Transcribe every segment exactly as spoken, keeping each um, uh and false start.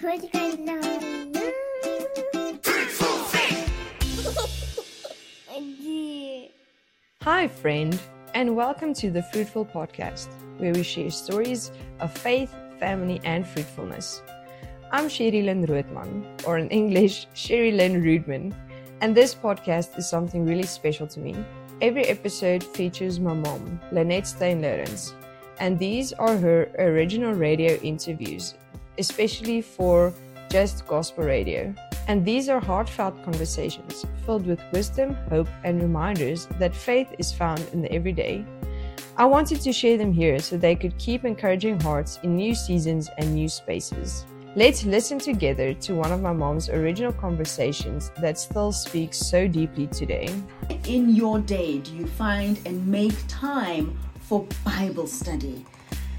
Hi, friend, and welcome to the Fruitful Podcast, where we share stories of faith, family, and fruitfulness. I'm Sherry Lynn Roodman, or in English, Sherry Lynn Roodman, and this podcast is something really special to me. Every episode features my mom, Lynette Steyn-Lourens, and these are her original radio interviews, especially for Just Gospel Radio. And these are heartfelt conversations filled with wisdom, hope, and reminders that faith is found in the everyday. I wanted to share them here so they could keep encouraging hearts in new seasons and new spaces. Let's listen together to one of my mom's original conversations that still speaks so deeply today. In your day, do you find and make time for Bible study?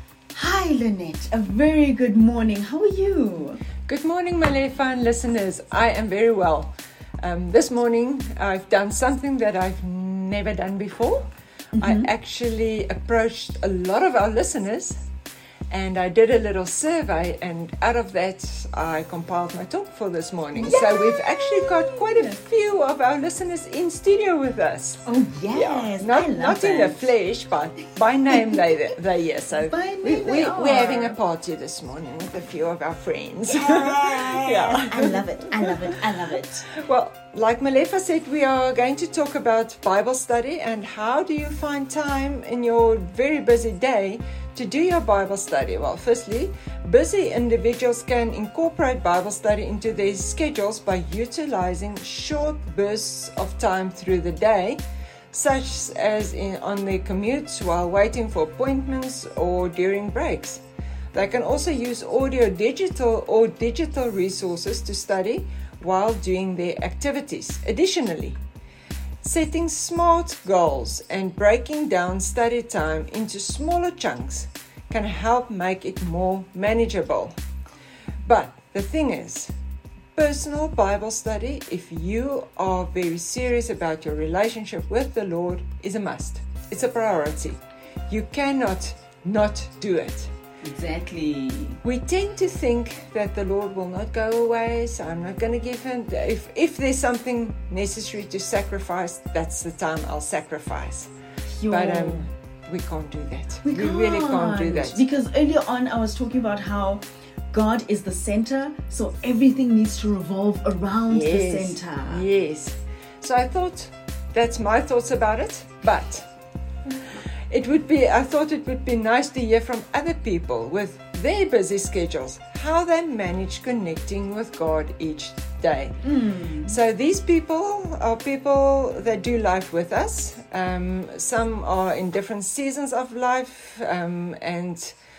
Hi, Lynette. A very good morning. How are you? Good morning, Malefa and listeners. I am very well. Um, this morning, I've done something that I've never done before. Mm-hmm. I actually approached a lot of our listeners and I did a little survey, and out of that, I compiled my talk for this morning. Yay! So we've actually got quite a few of our listeners in studio with us. Oh, yes. Yeah, not I love not it. in the flesh, but by name they, they're here. So by name we, they we, are. we're having a party this morning with a few of our friends. Yes. Yeah. I love it. I love it. I love it. Well, like Malefa said, we are going to talk about Bible study and how do you find time in your very busy day to do your Bible study. Well, firstly, busy individuals can incorporate Bible study into their schedules by utilizing short bursts of time through the day, such as in, on their commutes while waiting for appointments or during breaks. They can also use audio, digital or digital resources to study while doing their activities. Additionally, setting SMART goals and breaking down study time into smaller chunks can help make it more manageable. But the thing is, personal Bible study, if you are very serious about your relationship with the Lord, is a must. It's a priority. You cannot not do it. Exactly. We tend to think that the Lord will not go away, so I'm not going to give him. If, if there's something necessary to sacrifice, that's the time I'll sacrifice. Yo. But um, we can't do that. We, we can't. really can't do that. Because earlier on I was talking about how God is the center, so everything needs to revolve around yes. the center. Yes. So I thought, that's my thoughts about it, but It would be, I thought it would be nice to hear from other people with their busy schedules, how they manage connecting with God each day. Mm. So these people are people that do life with us. Um, some are in different seasons of life, um, and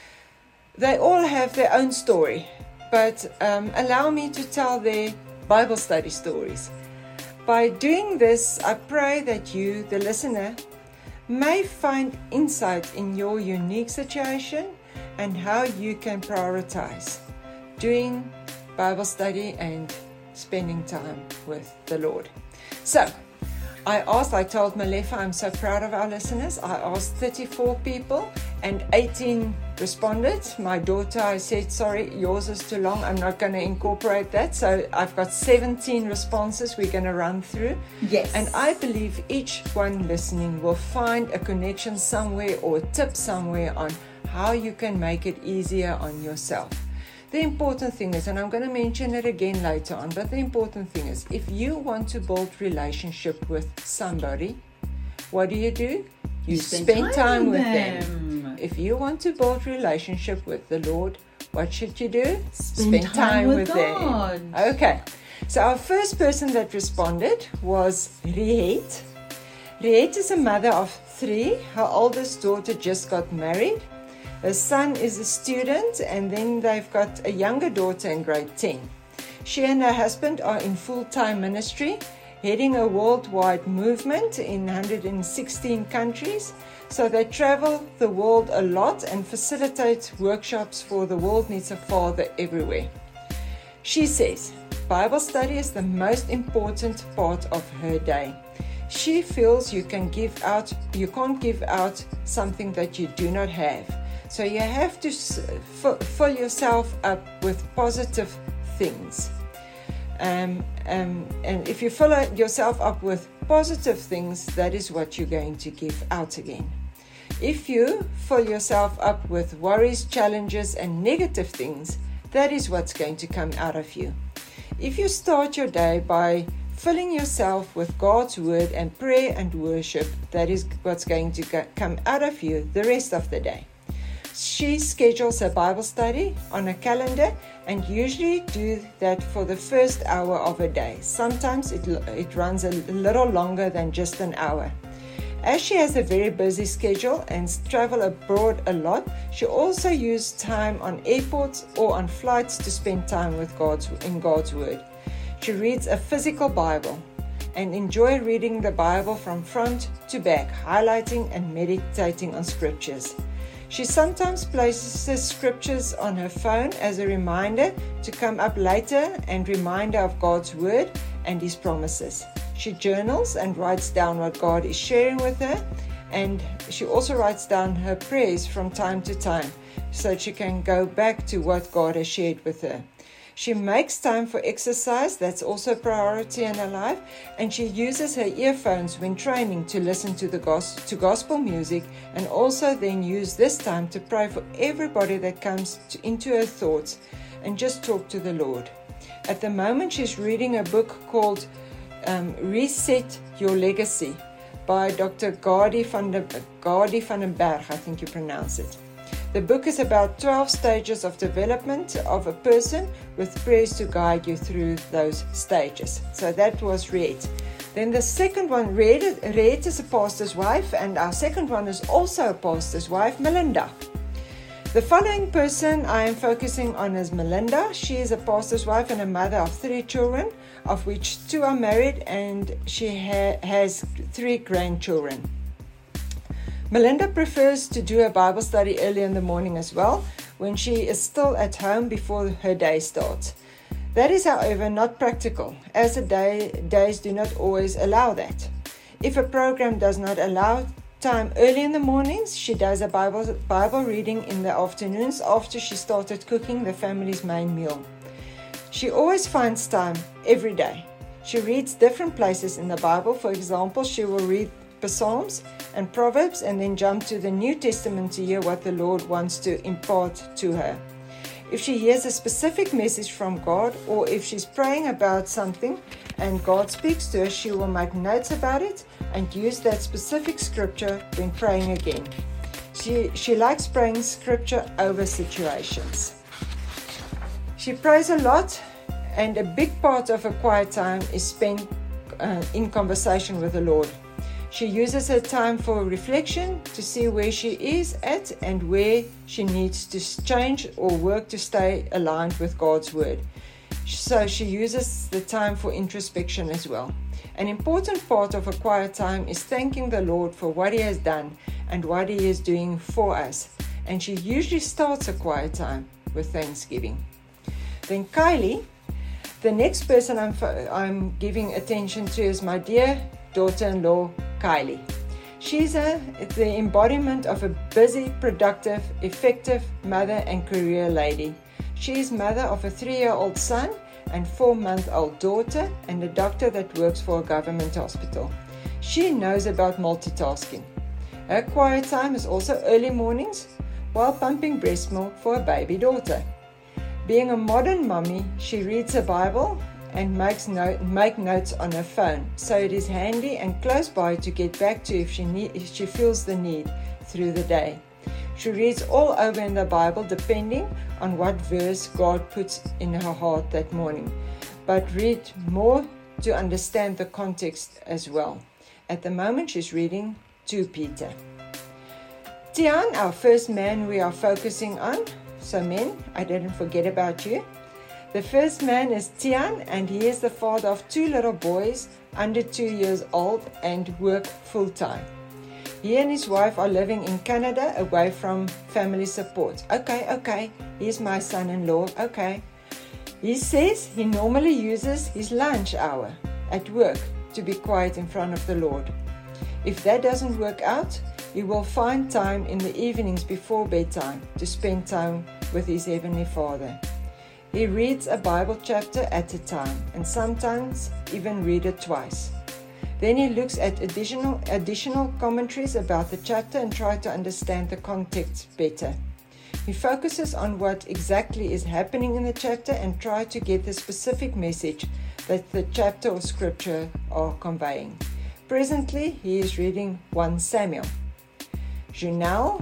they all have their own story. But um, allow me to tell their Bible study stories. By doing this, I pray that you, the listener, may find insight in your unique situation and how you can prioritize doing Bible study and spending time with the Lord. So, I asked, I told Malefa, I'm so proud of our listeners. I asked thirty-four people and eighteen responded. My daughter, I said, sorry, yours is too long. I'm not going to incorporate that. So I've got seventeen responses we're going to run through. Yes. And I believe each one listening will find a connection somewhere or a tip somewhere on how you can make it easier on yourself. The important thing is, and I'm going to mention it again later on, but the important thing is, if you want to build relationship with somebody, what do you do? You, You spend, spend time, time with with them. them. If you want to build relationship with the Lord, what should you do? Spend time with God. them. Okay. So our first person that responded was Riet. Riet is a mother of three. Her oldest daughter just got married. Her son is a student, and then they've got a younger daughter in grade ten. She and her husband are in full-time ministry, heading a worldwide movement in one hundred sixteen countries. So they travel the world a lot and facilitate workshops for the world needs a father everywhere. She says, Bible study is the most important part of her day. She feels you can give out, you can't give out something that you do not have. So you have to fill yourself up with positive things. Um, um, and if you fill yourself up with positive things, that is what you're going to give out again. If you fill yourself up with worries, challenges, and negative things, that is what's going to come out of you. If you start your day by filling yourself with God's word and prayer and worship, that is what's going to come out of you the rest of the day. She schedules a Bible study on a calendar and usually do that for the first hour of a day. Sometimes it, it runs a little longer than just an hour. As she has a very busy schedule and travel abroad a lot, she also uses time on airports or on flights to spend time with God's in God's Word. She reads a physical Bible and enjoys reading the Bible from front to back, highlighting and meditating on scriptures. She sometimes places scriptures on her phone as a reminder to come up later and reminder of God's word and His promises. She journals and writes down what God is sharing with her, and she also writes down her prayers from time to time so she can go back to what God has shared with her. She makes time for exercise, that's also a priority in her life, and she uses her earphones when training to listen to the gos- to gospel music, and also then use this time to pray for everybody that comes to, into her thoughts and just talk to the Lord. At the moment, she's reading a book called um, Reset Your Legacy by Doctor Gadi van den, Gadi van den Berg, I think you pronounce it. The book is about twelve stages of development of a person with prayers to guide you through those stages. So that was read. Then the second one, read, read is a pastor's wife, and our second one is also a pastor's wife, Melinda. The following person I am focusing on is Melinda. She is a pastor's wife and a mother of three children, of which two are married, and she ha- has three grandchildren. Melinda prefers to do a Bible study early in the morning as well, when she is still at home before her day starts. That is, however, not practical, as the day, days do not always allow that. If a program does not allow time early in the mornings, she does a Bible, Bible reading in the afternoons after she started cooking the family's main meal. She always finds time every day. She reads different places in the Bible. For example, she will read the Psalms and Proverbs and then jump to the New Testament to hear what the Lord wants to impart to her. If she hears a specific message from God, or if she's praying about something and God speaks to her, she will make notes about it and use that specific scripture when praying again. She, she likes praying scripture over situations. She prays a lot, and a big part of her quiet time is spent uh, in conversation with the Lord. She uses her time for reflection to see where she is at and where she needs to change or work to stay aligned with God's word. So she uses the time for introspection as well. An important part of her quiet time is thanking the Lord for what He has done and what He is doing for us. And she usually starts a quiet time with thanksgiving. Then Kylie, the next person I'm, I'm giving attention to is my dear daughter-in-law, Kylie. She's a, the embodiment of a busy, productive, effective mother and career lady. She is mother of a three-year-old son and four-month-old daughter and a doctor that works for a government hospital. She knows about multitasking. Her quiet time is also early mornings while pumping breast milk for a baby daughter. Being a modern mommy, she reads her Bible and makes note, make notes on her phone, so it is handy and close by to get back to if she, need, if she feels the need through the day. She reads all over in the Bible depending on what verse God puts in her heart that morning, but read more to understand the context as well. At the moment she's reading Second Peter. Tian, our first man we are focusing on, so men, I didn't forget about you. The first man is Tian, and he is the father of two little boys under two years old and work full-time. He and his wife are living in Canada away from family support. Okay, okay, he's my son-in-law, okay. He says he normally uses his lunch hour at work to be quiet in front of the Lord. If that doesn't work out, he will find time in the evenings before bedtime to spend time with his Heavenly Father. He reads a Bible chapter at a time and sometimes even read it twice. Then he looks at additional, additional commentaries about the chapter and tries to understand the context better. He focuses on what exactly is happening in the chapter and tries to get the specific message that the chapter or scripture are conveying. Presently, he is reading First Samuel. Janelle,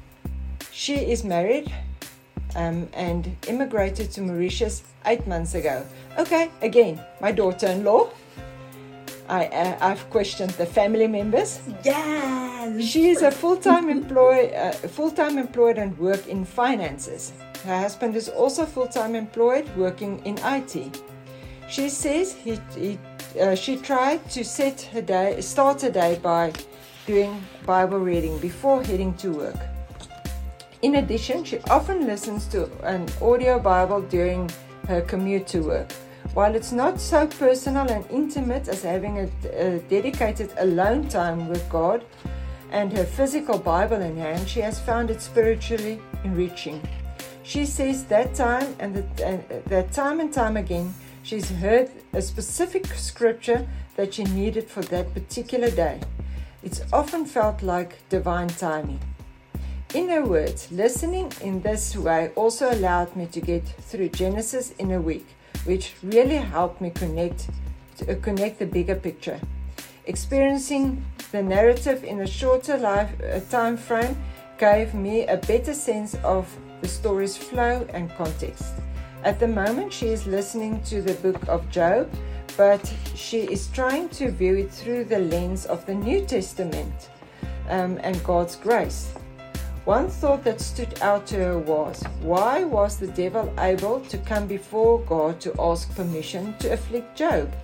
she is married um, and immigrated to Mauritius eight months ago. Okay, again, my daughter-in-law. I, uh, I've questioned the family members. Yes. She is a full-time employee, uh, full-time employed and work in finances. Her husband is also full-time employed, working in I T. She says he, he, uh, she tried to set her day, start her day by doing Bible reading before heading to work. In addition, she often listens to an audio Bible during her commute to work. While it's not so personal and intimate as having a, a dedicated alone time with God and her physical Bible in hand, she has found it spiritually enriching. She says that time and that, uh, that time and time again, she's heard a specific scripture that she needed for that particular day. It's often felt like divine timing. In her words, listening in this way also allowed me to get through Genesis in a week, which really helped me connect to, uh, connect the bigger picture. Experiencing the narrative in a shorter life uh, time frame gave me a better sense of the story's flow and context. At the moment, she is listening to the book of Job, but she is trying to view it through the lens of the New Testament um, and God's grace. One thought that stood out to her was, why was the devil able to come before God to ask permission to afflict Job?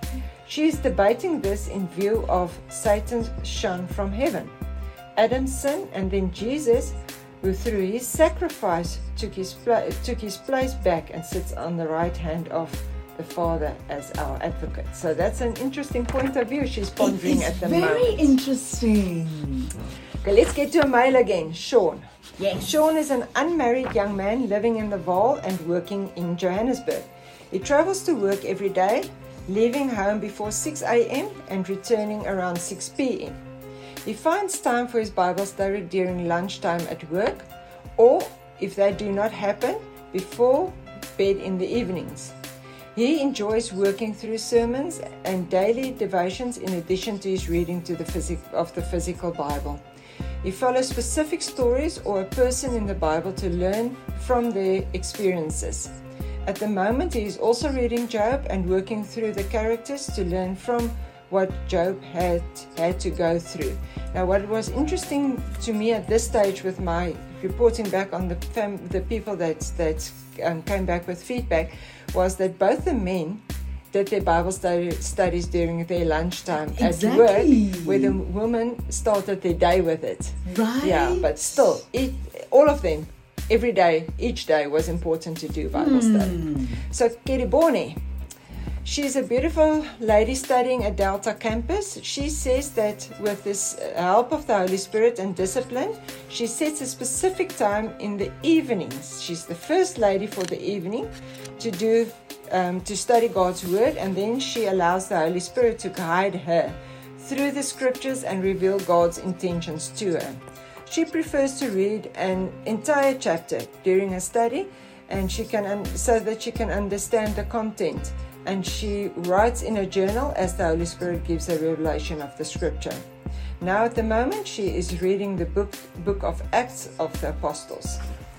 She is debating this in view of Satan's shun from heaven, Adam's sin, and then Jesus, who through his sacrifice took his, pla- took his place back and sits on the right hand of the Father as our advocate. So that's an interesting point of view she's pondering at the very moment. Very interesting. Okay, let's get to a male again, Sean. Yes. Sean is an unmarried young man living in the Vaal and working in Johannesburg. He travels to work every day, leaving home before six a.m. and returning around six p.m. He finds time for his Bible study during lunchtime at work, or, if they do not happen, before bed in the evenings. He enjoys working through sermons and daily devotions in addition to his reading to the phys- of the physical Bible. He follows specific stories or a person in the Bible to learn from their experiences. At the moment, he is also reading Job and working through the characters to learn from what Job had had to go through. Now, what was interesting to me at this stage with my reporting back on the fam- the people that that um, came back with feedback was that both the men did their Bible study, studies during their lunchtime Exactly. at work, where the women started their day with it. Right. Yeah, but still, it, all of them, every day, each day was important to do Bible Hmm. study. So, Keribone, she's a beautiful lady studying at Delta campus. She says that with this help of the Holy Spirit and discipline, she sets a specific time in the evenings. She's the first lady for the evening to do um, to study God's Word, and then she allows the Holy Spirit to guide her through the scriptures and reveal God's intentions to her. She prefers to read an entire chapter during her study, and she can un- so that she can understand the content. And she writes in a journal as the Holy Spirit gives a revelation of the scripture. Now at the moment, she is reading the book, book of Acts of the Apostles.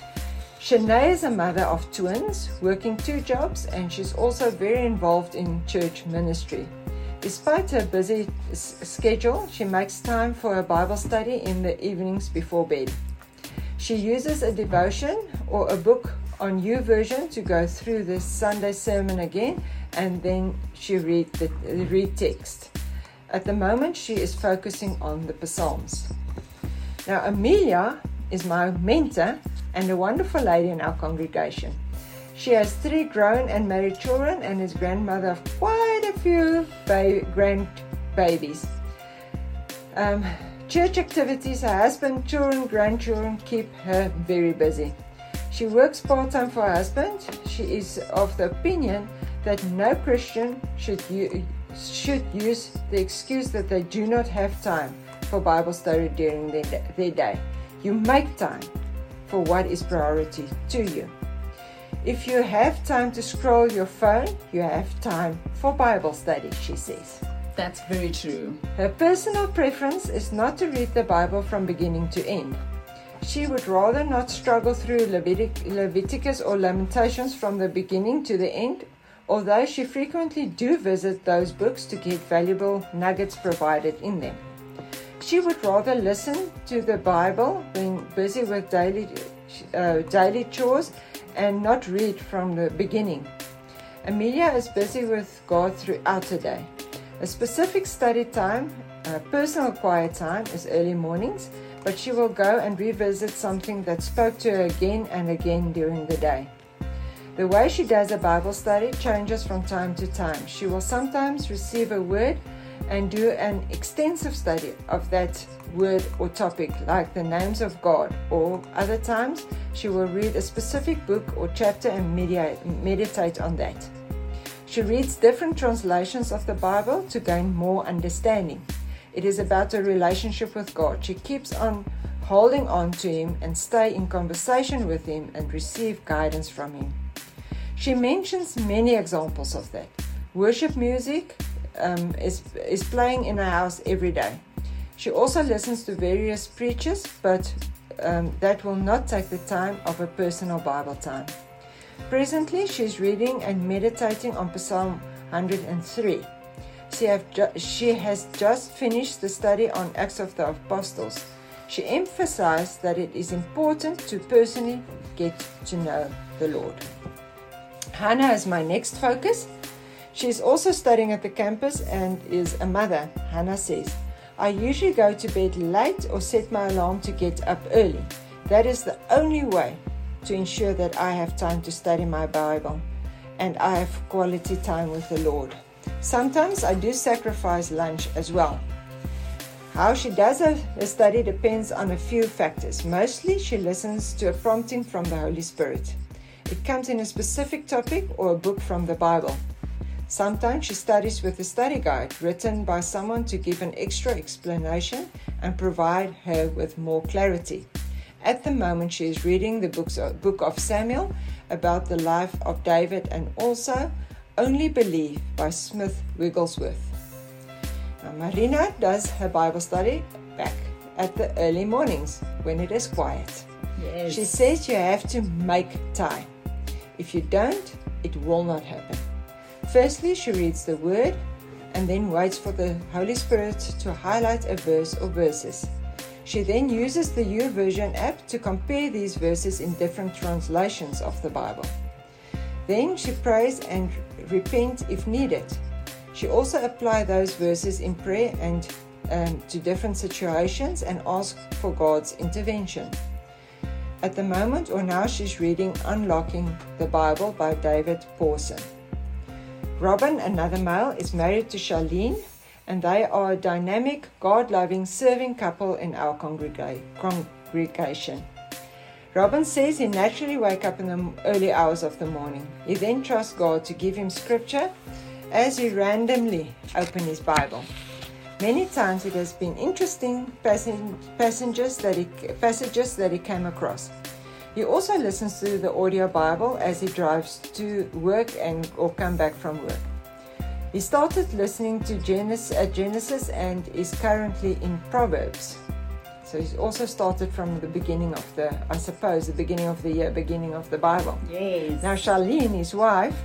Shanae is a mother of twins, working two jobs, and she's also very involved in church ministry. Despite her busy s- schedule, she makes time for a Bible study in the evenings before bed. She uses a devotion or a book on YouVersion to go through the Sunday sermon again, and then she read the read text. At the moment, she is focusing on the Psalms. Now, Amelia is my mentor and a wonderful lady in our congregation. She has three grown and married children and is grandmother of quite a few ba- grandbabies. Um, church activities, her husband, children, grandchildren keep her very busy. She works part-time for her husband. She is of the opinion that no Christian should, u- should use the excuse that they do not have time for Bible study during their, their day. You make time for what is priority to you. If you have time to scroll your phone, you have time for Bible study, she says. That's very true. Her personal preference is not to read the Bible from beginning to end. She would rather not struggle through Levitic- Leviticus or Lamentations from the beginning to the end, although she frequently do visit those books to get valuable nuggets provided in them. She would rather listen to the Bible when busy with daily, uh, daily chores and not read from the beginning. Amelia is busy with God throughout the day. A specific study time, a personal quiet time, is early mornings, but she will go and revisit something that spoke to her again and again during the day. The way she does a Bible study changes from time to time. She will sometimes receive a word and do an extensive study of that word or topic, like the names of God, or other times she will read a specific book or chapter and meditate, meditate on that. She reads different translations of the Bible to gain more understanding. It is about a relationship with God. She keeps on holding on to Him and stay in conversation with Him and receive guidance from Him. She mentions many examples of that. Worship music um, is, is playing in her house every day. She also listens to various preachers, but um, that will not take the time of a personal Bible time. Presently, she is reading and meditating on Psalm one hundred three. She, have ju- she has just finished the study on Acts of the Apostles. She emphasized that it is important to personally get to know the Lord. Hannah is my next focus. She is also studying at the campus and is a mother. Hannah says, I usually go to bed late or set my alarm to get up early. That is the only way to ensure that I have time to study my Bible and I have quality time with the Lord. Sometimes I do sacrifice lunch as well. How she does her study depends on a few factors. Mostly she listens to a prompting from the Holy Spirit. It comes in a specific topic or a book from the Bible. Sometimes she studies with a study guide written by someone to give an extra explanation and provide her with more clarity. At the moment, she is reading the books of, book of Samuel about the life of David and also Only Believe by Smith Wigglesworth. Now, Marina does her Bible study back at the early mornings when it is quiet. Yes. She says you have to make time. If you don't, it will not happen. Firstly, she reads the Word and then waits for the Holy Spirit to highlight a verse or verses. She then uses the YouVersion app to compare these verses in different translations of the Bible. Then she prays and repents if needed. She also applies those verses in prayer and um, to different situations and asks for God's intervention. At the moment, or now, she's reading Unlocking the Bible by David Pawson. Robin, another male, is married to Charlene, and they are a dynamic, God-loving, serving couple in our congrega- congregation. Robin says he naturally wakes up in the early hours of the morning. He then trusts God to give him scripture as he randomly opens his Bible. Many times it has been interesting passages that he, passages that he came across. He also listens to the audio Bible as he drives to work and or come back from work. He started listening to Genesis, uh, Genesis and is currently in Proverbs. So he's also started from the beginning of the, I suppose, the beginning of the year, beginning of the Bible. Yes. Now Charlene, his wife,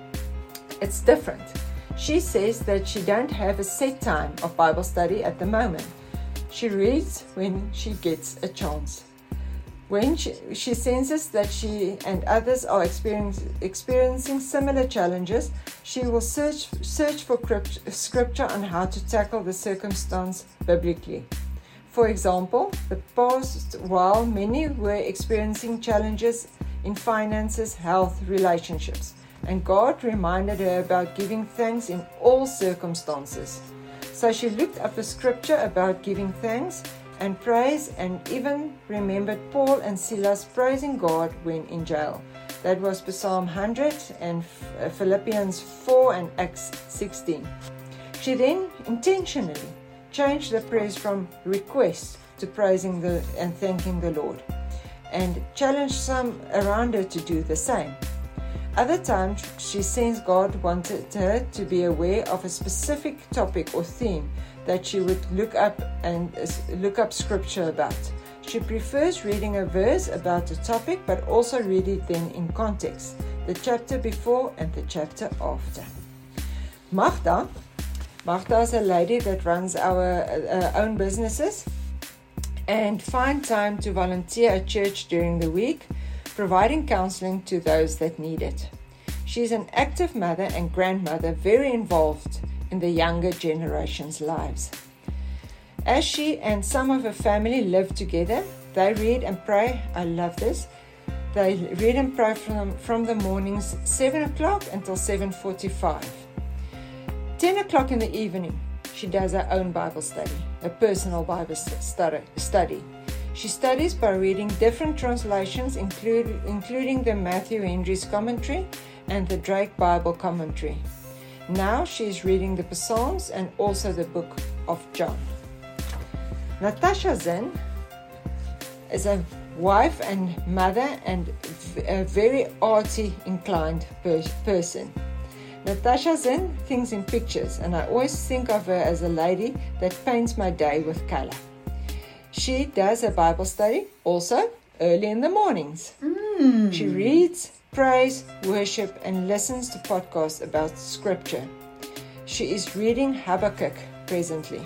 it's different. She says that she don't have a set time of Bible study at the moment. She reads when she gets a chance. When she, she senses that she and others are experience, experiencing similar challenges, she will search, search for scripture on how to tackle the circumstance biblically. For example, the past while many were experiencing challenges in finances, health, relationships, and God reminded her about giving thanks in all circumstances. So she looked up a scripture about giving thanks and praise, and even remembered Paul and Silas praising God when in jail. That was Psalm one hundred and Philippians four and Acts sixteen. She then intentionally changed the prayers from requests to praising the and thanking the Lord, and challenged some around her to do the same. Other times, she sensed God wanted her to be aware of a specific topic or theme that she would look up and look up scripture about. She prefers reading a verse about a topic, but also read it then in context, the chapter before and the chapter after. Magda, Magda is a lady that runs our uh, own businesses and find time to volunteer at church during the week, providing counseling to those that need it. She's an active mother and grandmother, very involved in the younger generation's lives. As she and some of her family live together, they read and pray. I love this. They read and pray from, from the mornings seven o'clock until seven forty-five. ten o'clock in the evening, she does her own Bible study, a personal Bible study. She studies by reading different translations, include, including the Matthew Henry's commentary and the Drake Bible commentary. Now she is reading the Psalms and also the book of John. Natasha Zinn is a wife and mother and a very arty inclined per- person. Natasha Zinn thinks in pictures, and I always think of her as a lady that paints my day with color. She does a Bible study also early in the mornings. Mm. She reads, prays, worship, and listens to podcasts about scripture. She is reading Habakkuk presently.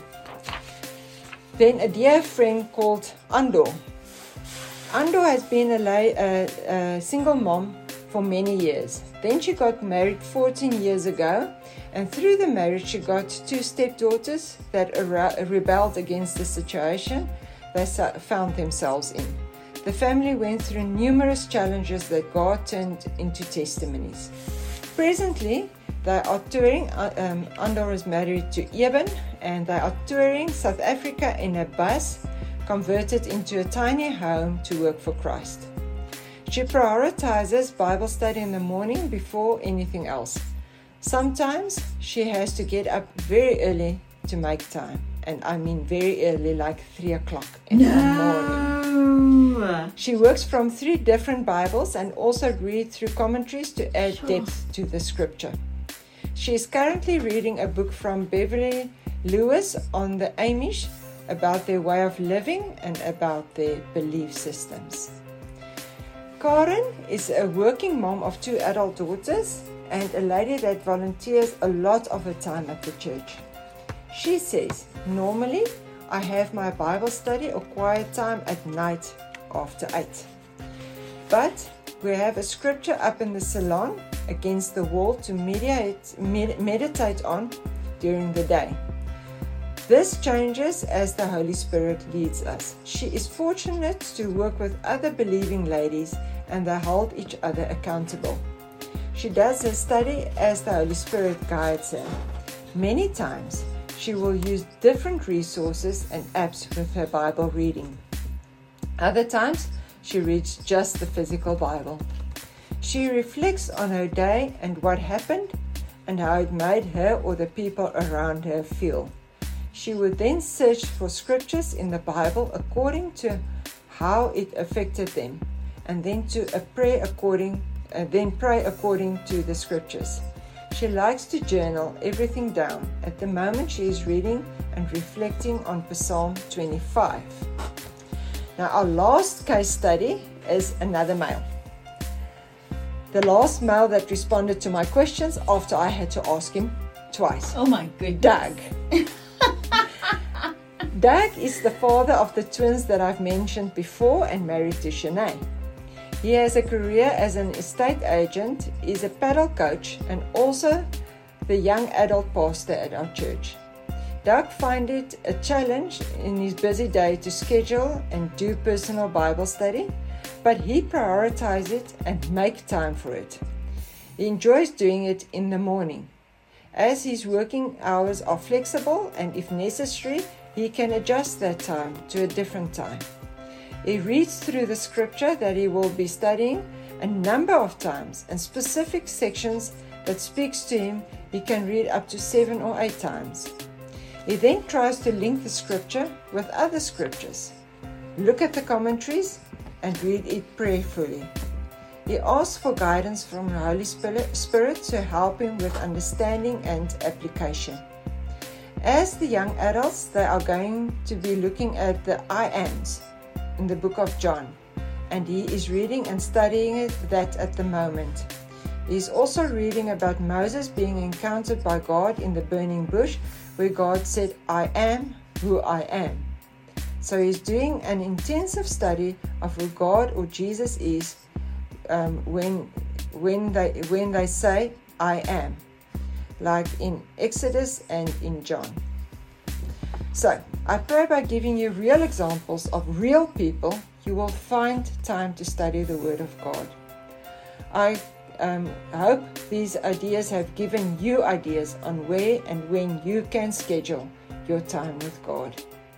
Then a dear friend called Andor. Andor has been a, la- a, a single mom for many years. Then she got married fourteen years ago, and through the marriage she got two stepdaughters that ar- rebelled against the situation they found themselves in. The family went through numerous challenges that God turned into testimonies. Presently, they are touring. Um, Andor is married to Eben, and they are touring South Africa in a bus converted into a tiny home to work for Christ. She prioritizes Bible study in the morning before anything else. Sometimes she has to get up very early to make time. And I mean very early, like three o'clock in no. the morning. She works from three different Bibles and also reads through commentaries to add Sure. depth to the scripture. She is currently reading a book from Beverly Lewis on the Amish about their way of living and about their belief systems. Karen is a working mom of two adult daughters and a lady that volunteers a lot of her time at the church. She says, normally I have my Bible study or quiet time at night after eight. But we have a scripture up in the salon against the wall to meditate, med- meditate on during the day. This changes as the Holy Spirit leads us. She is fortunate to work with other believing ladies, and they hold each other accountable. She does her study as the Holy Spirit guides her. Many times, she will use different resources and apps with her Bible reading. Other times, she reads just the physical Bible. She reflects on her day and what happened and how it made her or the people around her feel. She would then search for scriptures in the Bible according to how it affected them, and then to a pray according, uh, then pray according to the scriptures. She likes to journal everything down. At the moment, she is reading and reflecting on Psalm twenty-five. Now, our last case study is another male. The last male that responded to my questions after I had to ask him twice. Oh my goodness. Doug. Doug is the father of the twins that I've mentioned before and married to Shanae. He has a career as an estate agent, is a paddle coach, and also the young adult pastor at our church. Doug finds it a challenge in his busy day to schedule and do personal Bible study, but he prioritizes it and makes time for it. He enjoys doing it in the morning. As his working hours are flexible and if necessary, he can adjust that time to a different time. He reads through the scripture that he will be studying a number of times, and specific sections that speaks to him he can read up to seven or eight times. He then tries to link the scripture with other scriptures, look at the commentaries, and read it prayerfully. He asks for guidance from the Holy Spirit to help him with understanding and application. As the young adults, they are going to be looking at the I Ams in the book of John, and he is reading and studying it, that at the moment. He is also reading about Moses being encountered by God in the burning bush, where God said, "I am who I am." So he's doing an intensive study of who God or Jesus is um, when when they when they say "I am," like in Exodus and in John. So I pray by giving you real examples of real people, you will find time to study the Word of God. I um, hope these ideas have given you ideas on where and when you can schedule your time with God.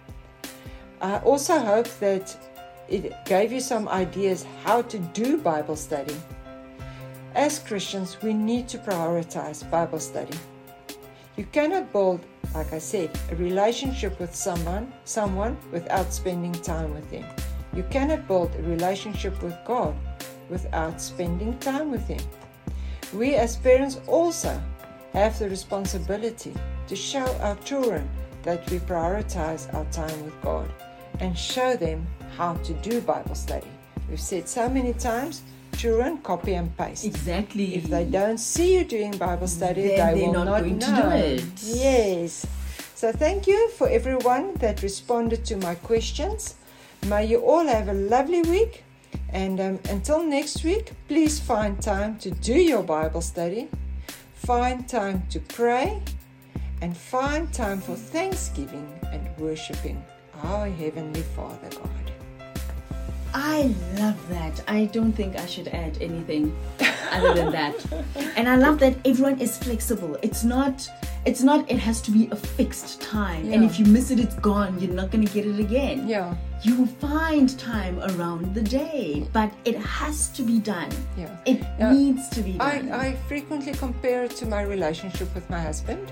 I also hope that it gave you some ideas how to do Bible study. As Christians, we need to prioritize Bible study. You cannot build, like I said, a relationship with someone, someone without spending time with them. You cannot build a relationship with God without spending time with Him. We as parents also have the responsibility to show our children that we prioritize our time with God and show them how to do Bible study. We've said so many times, children copy and paste. Exactly. If they don't see you doing Bible study, then they they're will not not going know. to do it. Yes. So thank you for everyone that responded to my questions. May you all have a lovely week. And um, until next week, please find time to do your Bible study. Find time to pray. And find time for thanksgiving and worshiping our Heavenly Father God. I love that. I don't think I should add anything other than that. And I love that everyone is flexible. It's not it's not it has to be a fixed time. Yeah. And if you miss it, it's gone. You're not going to get it again. Yeah. You will find time around the day, but it has to be done. Yeah. It Yeah. needs to be done. I, I frequently compare it to my relationship with my husband.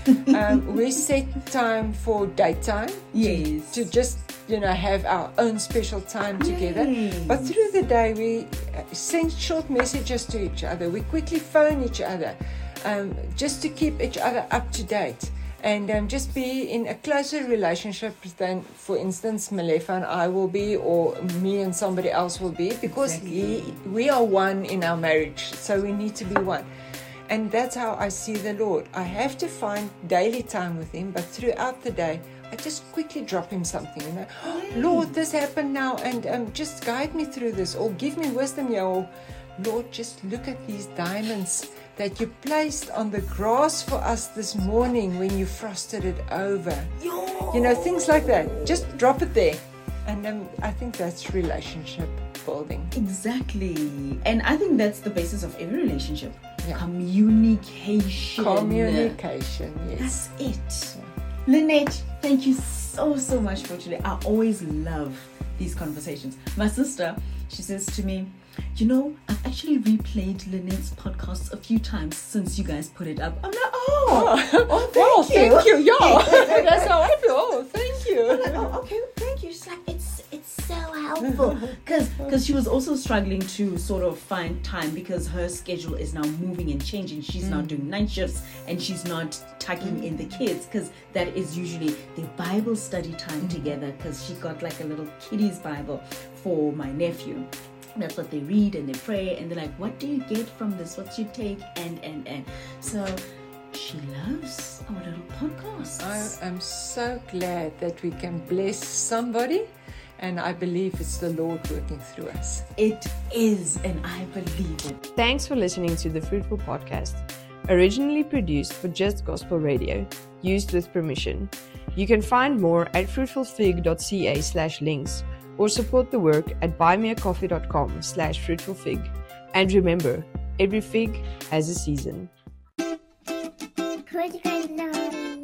um, we set time for daytime. Yes. To, to just, you know, have our own special time together. Yes. But through the day, we send short messages to each other. We quickly phone each other um, just to keep each other up to date. And um, just be in a closer relationship than, for instance, Malefa and I will be, or me and somebody else will be, because Exactly. he, we are one in our marriage, so we need to be one. And that's how I see the Lord. I have to find daily time with Him, but throughout the day, I just quickly drop Him something, you know. Oh, Lord, this happened now, and um, just guide me through this, or give me wisdom, yeah, or Lord, just look at these diamonds that you placed on the grass for us this morning when you frosted it over. You know, things like that. Just drop it there. And um, I think that's relationship building. Exactly. And I think that's the basis of every relationship. Yeah. Communication. Communication, yes. That's it. Lynette, thank you so, so much for today. I always love these conversations. My sister, she says to me, you know, I've actually replayed Lynette's podcasts a few times since you guys put it up. I'm like, oh, oh, thank Oh, you. thank you. Yeah, that's how I feel. Oh, thank you. I'm like, oh, okay, thank you. She's like, it's it's so helpful. Because because she was also struggling to sort of find time because her schedule is now moving and changing. She's mm. now doing night shifts and she's not tucking mm. in the kids, because that is usually the Bible study time mm. together, because she got like a little kiddies Bible for my nephew. That's what they read and they pray, and they're like, what do you get from this? What's your take? And, and, and. So she loves our little podcasts. I am so glad that we can bless somebody, and I believe it's the Lord working through us. It is, and I believe it. Thanks for listening to the Fruitful Podcast. Originally produced for Just Gospel Radio, used with permission. You can find more at fruitfulfig.ca slash links, or support the work at buymeacoffee.com slash fruitfulfig. And remember, every fig has a season. Critical